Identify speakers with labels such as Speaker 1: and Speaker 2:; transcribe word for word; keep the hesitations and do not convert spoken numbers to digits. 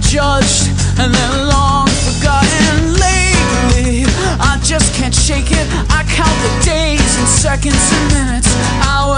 Speaker 1: judged and then long forgotten. Lately, I just can't shake it. I count the days and seconds and minutes, hours